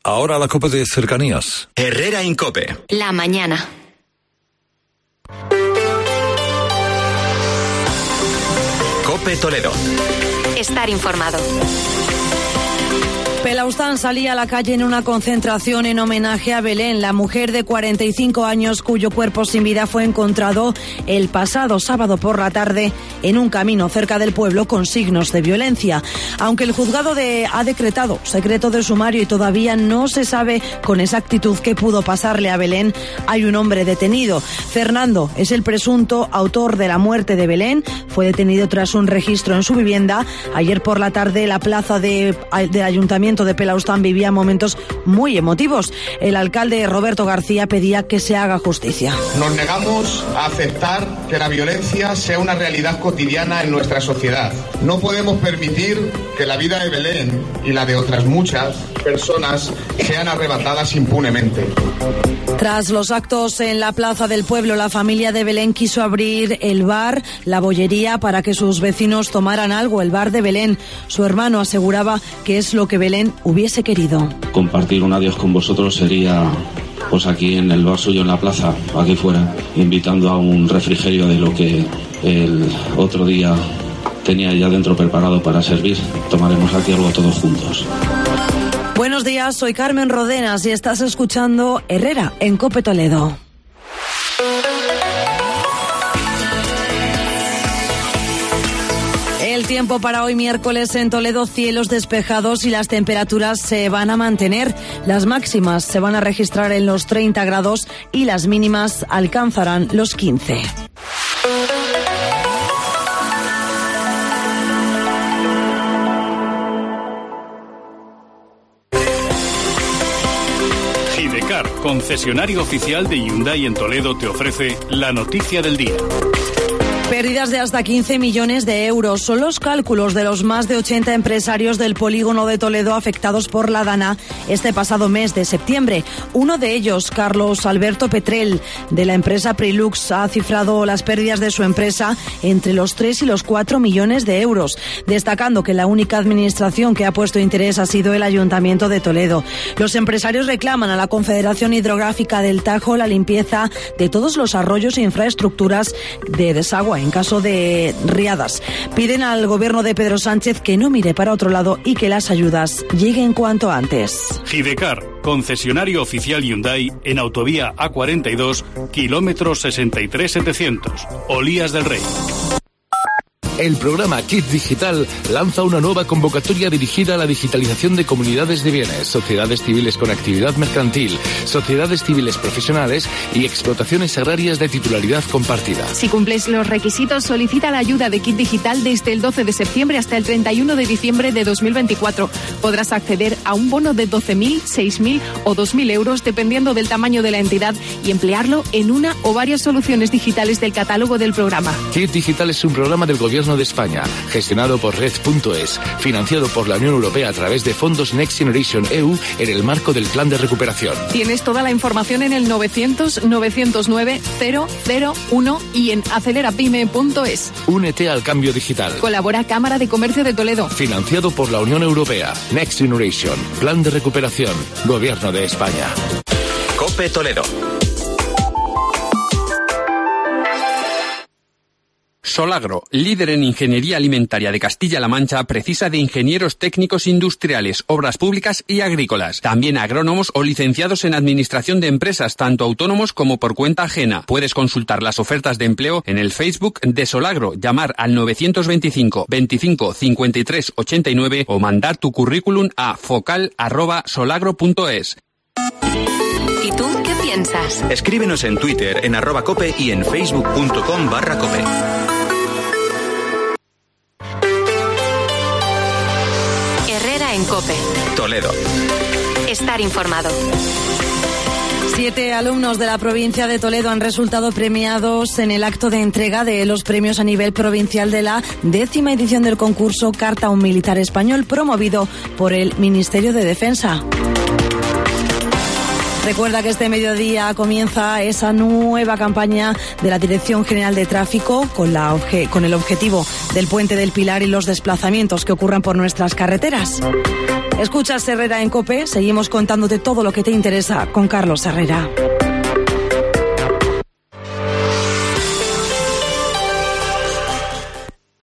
Ahora la COPE de cercanías. Herrera Incope. La mañana. COPE Toledo. Estar informado. Pelaustán salía a la calle en una concentración en homenaje a Belén, la mujer de 45 años cuyo cuerpo sin vida fue encontrado el pasado sábado por la tarde en un camino cerca del pueblo con signos de violencia. Aunque el juzgado ha decretado secreto de sumario y todavía no se sabe con exactitud qué pudo pasarle a Belén, hay un hombre detenido. Fernando es el presunto autor de la muerte de Belén. Fue detenido tras un registro en su vivienda. Ayer por la tarde la plaza del Ayuntamiento de Pelaustán vivía momentos muy emotivos. El alcalde Roberto García pedía que se haga justicia. Nos negamos a aceptar que la violencia sea una realidad cotidiana en nuestra sociedad. No podemos permitir que la vida de Belén y la de otras muchas personas sean arrebatadas impunemente. Tras los actos en la plaza del pueblo, la familia de Belén quiso abrir el bar, la bollería, para que sus vecinos tomaran algo, el bar de Belén. Su hermano aseguraba que es lo que Belén hubiese querido. Compartir un adiós con vosotros sería, pues aquí en el bar suyo en la plaza, aquí fuera, invitando a un refrigerio de lo que el otro día tenía ya dentro preparado para servir. Tomaremos aquí algo todos juntos. Buenos días, soy Carmen Rodenas y estás escuchando Herrera en COPE Toledo. El tiempo para hoy miércoles en Toledo, cielos despejados y las temperaturas se van a mantener. Las máximas se van a registrar en los 30 grados y las mínimas alcanzarán los 15. Hidecar, concesionario oficial de Hyundai en Toledo, te ofrece la noticia del día. Pérdidas de hasta 15 millones de euros son los cálculos de los más de 80 empresarios del polígono de Toledo afectados por la DANA este pasado mes de septiembre. Uno de ellos, Carlos Alberto Petrel, de la empresa Prilux, ha cifrado las pérdidas de su empresa entre los 3 y los 4 millones de euros, destacando que la única administración que ha puesto interés ha sido el Ayuntamiento de Toledo. Los empresarios reclaman a la Confederación Hidrográfica del Tajo la limpieza de todos los arroyos e infraestructuras de desagüe en caso de riadas. Piden al gobierno de Pedro Sánchez que no mire para otro lado y que las ayudas lleguen cuanto antes. Hidecar, concesionario oficial Hyundai en autovía A42, kilómetro 63700, Olías del Rey. El programa Kit Digital lanza una nueva convocatoria dirigida a la digitalización de comunidades de bienes, sociedades civiles con actividad mercantil, sociedades civiles profesionales y explotaciones agrarias de titularidad compartida. Si cumples los requisitos, solicita la ayuda de Kit Digital desde el 12 de septiembre hasta el 31 de diciembre de 2024. Podrás acceder a un bono de 12.000, 6.000 o 2.000 euros, dependiendo del tamaño de la entidad, y emplearlo en una o varias soluciones digitales del catálogo del programa. Kit Digital es un programa del Gobierno de España, gestionado por Red.es, financiado por la Unión Europea a través de fondos Next Generation EU en el marco del Plan de Recuperación. Tienes toda la información en el 900-909-001 y en acelerapyme.es. Únete al cambio digital. Colabora Cámara de Comercio de Toledo. Financiado por la Unión Europea, Next Generation, Plan de Recuperación, Gobierno de España. COPE Toledo. Solagro, líder en ingeniería alimentaria de Castilla-La Mancha, precisa de ingenieros técnicos industriales, obras públicas y agrícolas. También agrónomos o licenciados en administración de empresas, tanto autónomos como por cuenta ajena. Puedes consultar las ofertas de empleo en el Facebook de Solagro, llamar al 925 25 53 89 o mandar tu currículum a focal@solagro.es. ¿Y tú qué piensas? Escríbenos en Twitter en @cope y en facebook.com/cope. Herrera en COPE. Toledo. Estar informado. 7 alumnos de la provincia de Toledo han resultado premiados en el acto de entrega de los premios a nivel provincial de la 10ª edición del concurso Carta a un Militar Español, promovido por el Ministerio de Defensa. Recuerda que este mediodía comienza esa nueva campaña de la Dirección General de Tráfico con el objetivo del Puente del Pilar y los desplazamientos que ocurran por nuestras carreteras. Escuchas Herrera en COPE, seguimos contándote todo lo que te interesa con Carlos Herrera.